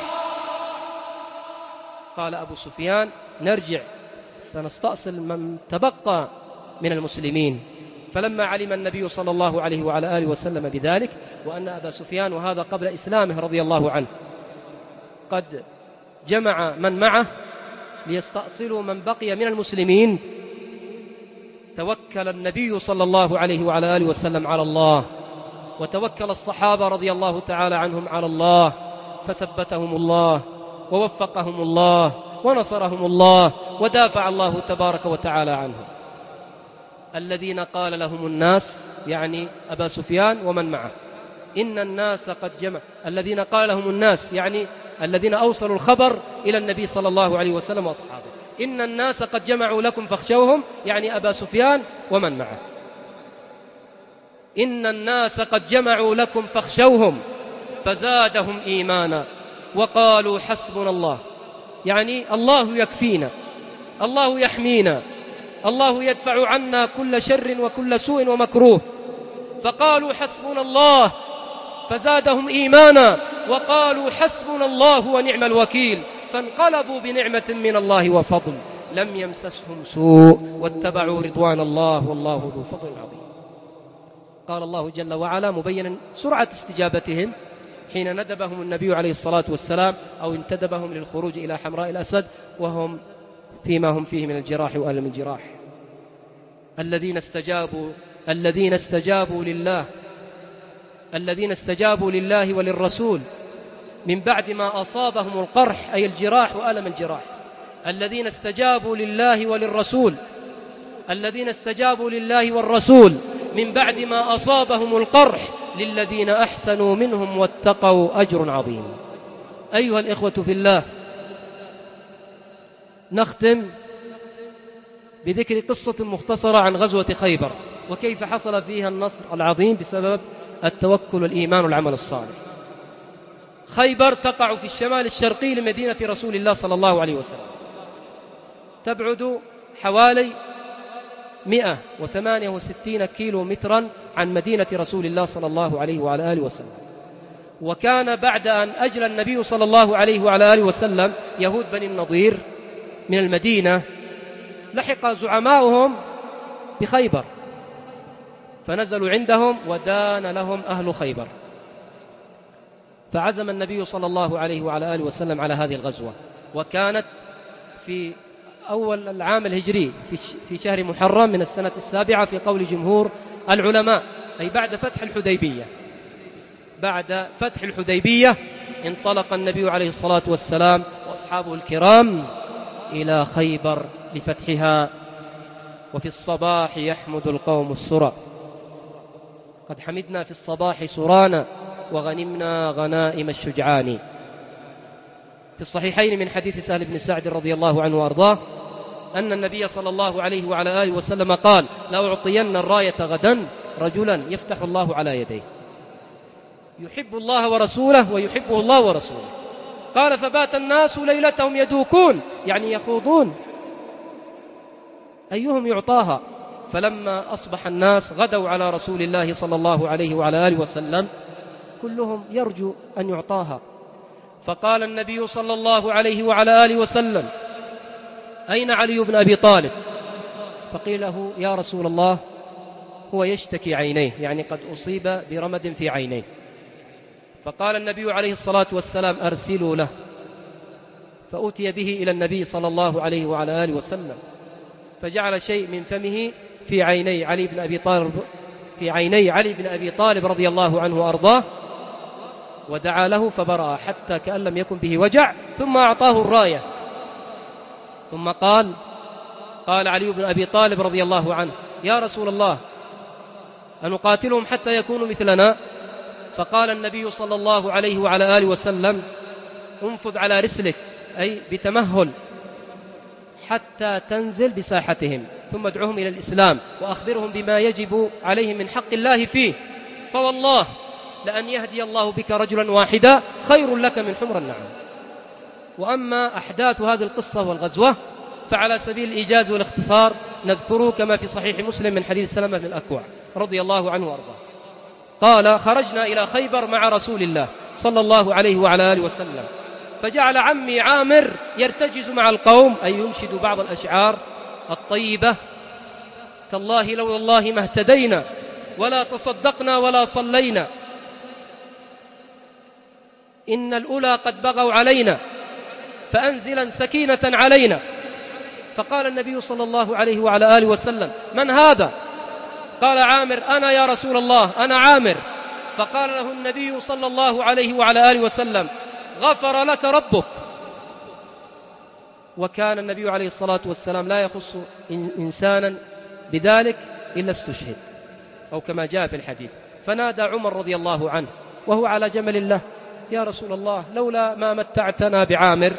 قال أبو سفيان: نرجع فنستأصل من تبقى من المسلمين. فلما علم النبي صلى الله عليه وعلى آله وسلم بذلك وأن أبا سفيان وهذا قبل إسلامه رضي الله عنه قد جمع من معه ليستأصلوا من بقي من المسلمين، توكل النبي صلى الله عليه وعلى آله وسلم على الله، وتوكل الصحابة رضي الله تعالى عنهم على الله، فثبتهم الله ووفقهم الله ونصرهم الله ودافع الله تبارك وتعالى عنهم. الذين قال لهم الناس يعني أبا سفيان ومن معه إن الناس قد جمع، الذين قال لهم الناس يعني الذين أوصلوا الخبر إلى النبي صلى الله عليه وسلم وأصحابه، إن الناس قد جمعوا لكم فاخشوهم يعني أبا سفيان ومن معه. إن الناس قد جمعوا لكم فاخشوهم فزادهم إيمانا وقالوا حسبنا الله، يعني الله يكفينا، الله يحمينا، الله يدفع عنا كل شر وكل سوء ومكروه. فقالوا حسبنا الله فزادهم إيمانا وقالوا حسبنا الله ونعم الوكيل، فانقلبوا بنعمة من الله وفضل لم يمسسهم سوء واتبعوا رضوان الله والله ذو فضل عظيم. قال الله جل وعلا مبينا سرعة استجابتهم حين ندبهم النبي عليه الصلاة والسلام أو انتدبهم للخروج إلى حمراء الأسد وهم فيما هم فيه من الجراح وألم الجراح. الذين استجابوا الذين استجابوا لله الذين استجابوا لله وللرسول من بعد ما أصابهم القرح أي الجراح وألم الجراح. الذين استجابوا لله وللرسول الذين استجابوا لله والرسول من بعد ما أصابهم القرح للذين أحسنوا منهم واتقوا أجر عظيم. أيها الإخوة في الله، نختم بذكر قصة مختصرة عن غزوة خيبر وكيف حصل فيها النصر العظيم بسبب التوكل والإيمان والعمل الصالح. خيبر تقع في الشمال الشرقي لمدينة رسول الله صلى الله عليه وسلم، تبعد حوالي مئة وثمانية وستين كيلو مترا عن مدينة رسول الله صلى الله عليه وعلى آله وسلم. وكان بعد أن أجلى النبي صلى الله عليه وعلى آله وسلم يهود بني النضير من المدينة، لحق زعماؤهم بخيبر فنزلوا عندهم ودان لهم أهل خيبر. فعزم النبي صلى الله عليه وعلى آله وسلم على هذه الغزوة، وكانت في أول العام الهجري في شهر محرم من السنة السابعة في قول جمهور العلماء، أي بعد فتح الحديبية. بعد فتح الحديبية انطلق النبي عليه الصلاة والسلام وأصحابه الكرام إلى خيبر لفتحها. وفي الصباح يحمد القوم السرى، قد حمدنا في الصباح سرانا وغنمنا غنائم الشجعان. في الصحيحين من حديث سهل بن سعد رضي الله عنه وأرضاه أن النبي صلى الله عليه وعلى آله وسلم قال: لأعطين الراية غدا رجلا يفتح الله على يديه يحب الله ورسوله ويحبه الله ورسوله. قال: فبات الناس ليلتهم يدوكون، يعني يخوضون أيهم يعطاها. فلما أصبح الناس غدوا على رسول الله صلى الله عليه وعلى آله وسلم كلهم يرجو أن يعطاها. فقال النبي صلى الله عليه وعلى آله وسلم: أين علي بن أبي طالب؟ فقيل له: يا رسول الله هو يشتكي عينيه، يعني قد أصيب برمد في عينيه. فقال النبي عليه الصلاة والسلام: أرسلوا له. فأتي به إلى النبي صلى الله عليه وعلى آله وسلم، فجعل شيء من فمه في عيني علي بن أبي طالب في عيني علي بن أبي طالب رضي الله عنه وأرضاه، ودعا له فبرأ حتى كأن لم يكن به وجع، ثم أعطاه الراية. ثم قال قال علي بن أبي طالب رضي الله عنه: يا رسول الله أنقاتلهم حتى يكونوا مثلنا؟ فقال النبي صلى الله عليه وعلى آله وسلم: انفذ على رسلك، أي بتمهل حتى تنزل بساحتهم، ثم ادعوهم إلى الإسلام وأخبرهم بما يجب عليهم من حق الله فيه، فوالله لأن يهدي الله بك رجلا واحدا خير لك من حمر النعم. وأما أحداث هذه القصة والغزوة فعلى سبيل الإيجاز والاختصار نذكره كما في صحيح مسلم من حديث سلمة بن الأكوع رضي الله عنه وأرضاه قال: خرجنا إلى خيبر مع رسول الله صلى الله عليه وعلى آله وسلم، فجعل عمي عامر يرتجز مع القوم، أي ينشد بعض الأشعار الطيبة: تالله لولا الله ما اهتدينا ولا تصدقنا ولا صلينا، إن الأولى قد بغوا علينا فأنزلا سكينة علينا. فقال النبي صلى الله عليه وعلى آله وسلم: من هذا؟ قال عامر: أنا يا رسول الله، أنا عامر. فقال له النبي صلى الله عليه وعلى آله وسلم: غفر لك ربك. وكان النبي عليه الصلاة والسلام لا يخص إنسانا بذلك إلا استشهد، أو كما جاء في الحديث. فنادى عمر رضي الله عنه وهو على جمل الله: يا رسول الله لولا ما متعتنا بعامر.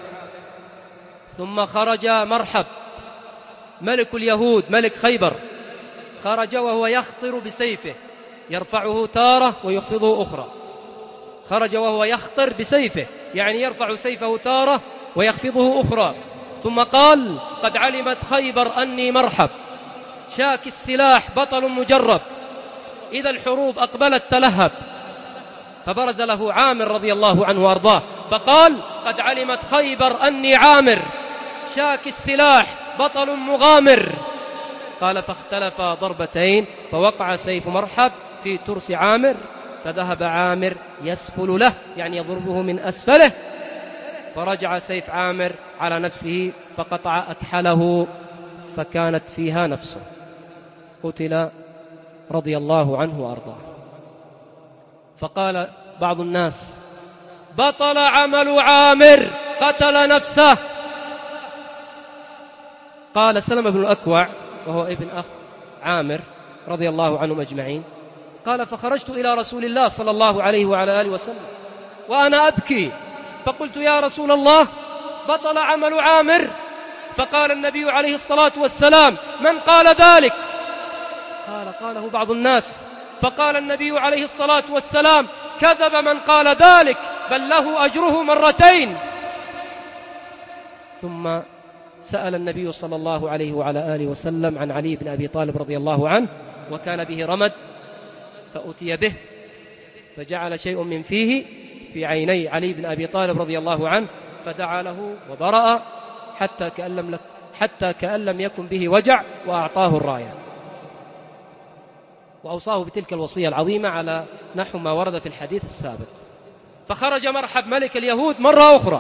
ثم خرج مرحب ملك اليهود ملك خيبر، خرج وهو يخطر بسيفه يرفعه تارة ويخفضه أخرى. خرج وهو يخطر بسيفه، يعني يرفع سيفه تارة ويخفضه أخرى، ثم قال: قد علمت خيبر أني مرحب، شاك السلاح بطل مجرب، إذا الحروب أقبلت تلهب. فبرز له عامر رضي الله عنه وأرضاه فقال: قد علمت خيبر أني عامر، شاك السلاح بطل مغامر. قال: فاختلف ضربتين، فوقع سيف مرحب في ترس عامر، فذهب عامر يسفل له، يعني يضربه من أسفله، فرجع سيف عامر على نفسه فقطع أكحله، فكانت فيها نفسه، قتل رضي الله عنه وأرضاه. فقال بعض الناس: بطل عمل عامر، قتل نفسه. قال سلمة بن الأكوع وهو ابن أخ عامر رضي الله عنهم أجمعين، قال: فخرجت إلى رسول الله صلى الله عليه وعلى آله وسلم وأنا أبكي، فقلت: يا رسول الله، بطل عمل عامر؟ فقال النبي عليه الصلاة والسلام: من قال ذلك؟ قال: قاله بعض الناس. فقال النبي عليه الصلاة والسلام: كذب من قال ذلك، بل له أجره مرتين. ثم سأل النبي صلى الله عليه وعلى آله وسلم عن علي بن أبي طالب رضي الله عنه، وكان به رمد، فأتي به فجعل شيء من فيه في عيني علي بن أبي طالب رضي الله عنه، فدعا له وبرأ حتى كأن لم, حتى كأن لم يكن به وجع، وأعطاه الراية، وأوصاه بتلك الوصية العظيمة على نحو ما ورد في الحديث السابق. فخرج مرحب ملك اليهود مرة أخرى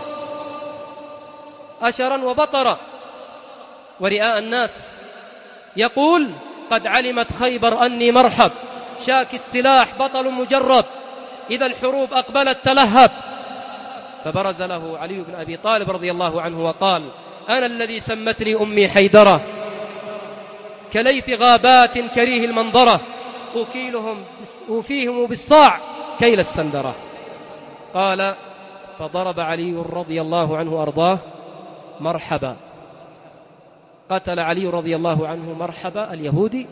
أشرا وبطرا ورئاء الناس، يقول: قد علمت خيبر أني مرحب، شاك السلاح بطل مجرب، إذا الحروب أقبلت تلهب. فبرز له علي بن أبي طالب رضي الله عنه وقال: أنا الذي سمتني أمي حيدرة، كليث غابات كريه المنظرة، أكيلهم أوفيهم بالصاع كيل السندرة. قال: فضرب علي رضي الله عنه وأرضاه مرحبا، قتل علي رضي الله عنه مرحبا اليهودي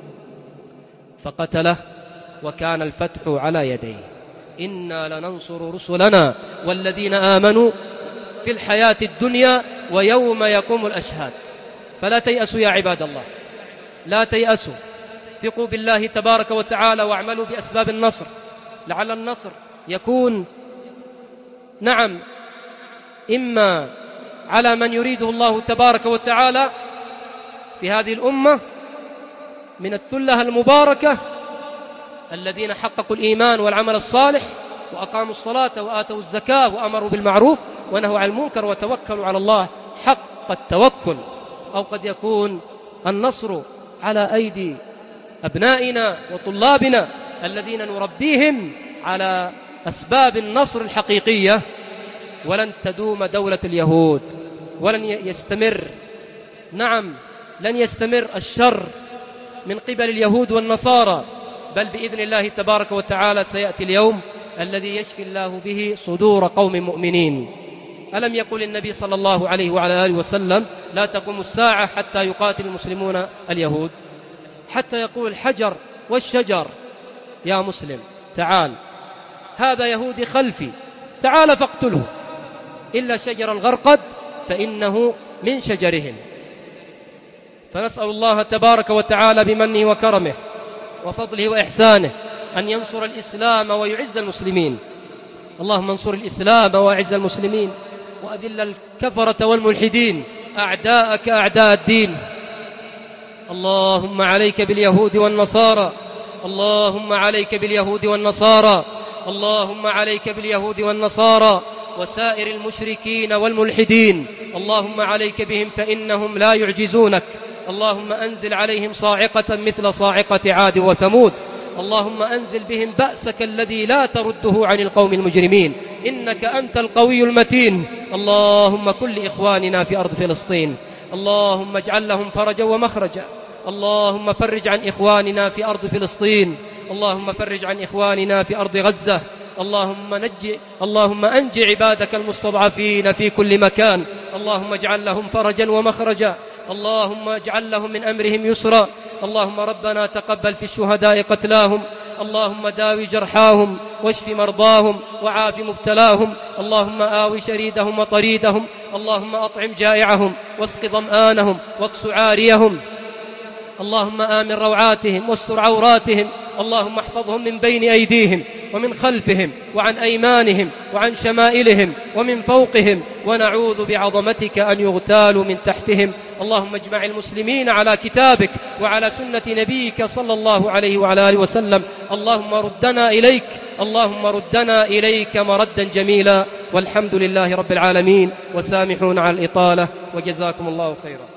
فقتله، وكان الفتح على يديه. إنا لننصر رسلنا والذين آمنوا في الحياة الدنيا ويوم يقوم الأشهاد. فلا تيأسوا يا عباد الله، لا تيأسوا، ثقوا بالله تبارك وتعالى واعملوا بأسباب النصر، لعل النصر يكون نعم إما على من يريده الله تبارك وتعالى في هذه الأمة من الثلة المباركة الذين حققوا الإيمان والعمل الصالح وأقاموا الصلاة وآتوا الزكاة وأمروا بالمعروف ونهوا عن المنكر وتوكلوا على الله حق التوكل، أو قد يكون النصر على أيدي أبنائنا وطلابنا الذين نربيهم على أسباب النصر الحقيقية. ولن تدوم دولة اليهود، ولن يستمر نعم لن يستمر الشر من قبل اليهود والنصارى، بل بإذن الله تبارك وتعالى سيأتي اليوم الذي يشفي الله به صدور قوم مؤمنين. ألم يقل النبي صلى الله عليه وعلى آله وسلم: لا تقوم الساعة حتى يقاتل المسلمون اليهود، حتى يقول الحجر والشجر: يا مسلم تعال، هذا يهودي خلفي، تعال فاقتله، إلا شجر الغرقد فإنه من شجرهم. فنسأل الله تبارك وتعالى بمنه وكرمه وفضله وإحسانه أن ينصر الإسلام ويعز المسلمين. اللهم انصر الإسلام وأعز المسلمين، وأذل الكفرة والملحدين أعداءك أعداء الدين. اللهم عليك باليهود والنصارى، اللهم عليك باليهود والنصارى، اللهم عليك باليهود والنصارى وسائر المشركين والملحدين. اللهم عليك بهم فإنهم لا يعجزونك. اللهم أنزل عليهم صاعقة مثل صاعقة عاد وثمود. اللهم أنزل بهم بأسك الذي لا ترده عن القوم المجرمين، إنك أنت القوي المتين. اللهم كن لإخواننا في أرض فلسطين، اللهم اجعل لهم فرجا ومخرجا. اللهم فرج عن إخواننا في أرض فلسطين، اللهم فرج عن إخواننا في أرض غزة. اللهم نجي اللهم أنج عبادك المستضعفين في كل مكان. اللهم اجعل لهم فرجا ومخرجا، اللهم اجعل لهم من أمرهم يسرا. اللهم ربنا تقبل في الشهداء قتلاهم، اللهم داوي جرحاهم واشف مرضاهم وعاف مبتلاهم، اللهم آوي شريدهم وطريدهم، اللهم أطعم جائعهم واسق ظمآنهم واكس عاريهم، اللهم آمن روعاتهم واستر عوراتهم، اللهم احفظهم من بين أيديهم ومن خلفهم وعن أيمانهم وعن شمائلهم ومن فوقهم، ونعوذ بعظمتك أن يغتالوا من تحتهم. اللهم اجمع المسلمين على كتابك وعلى سنة نبيك صلى الله عليه وعلى آله وسلم. اللهم ردنا إليك اللهم ردنا إليك مردا جميلا، والحمد لله رب العالمين، وسامحون على الإطالة، وجزاكم الله خيرا.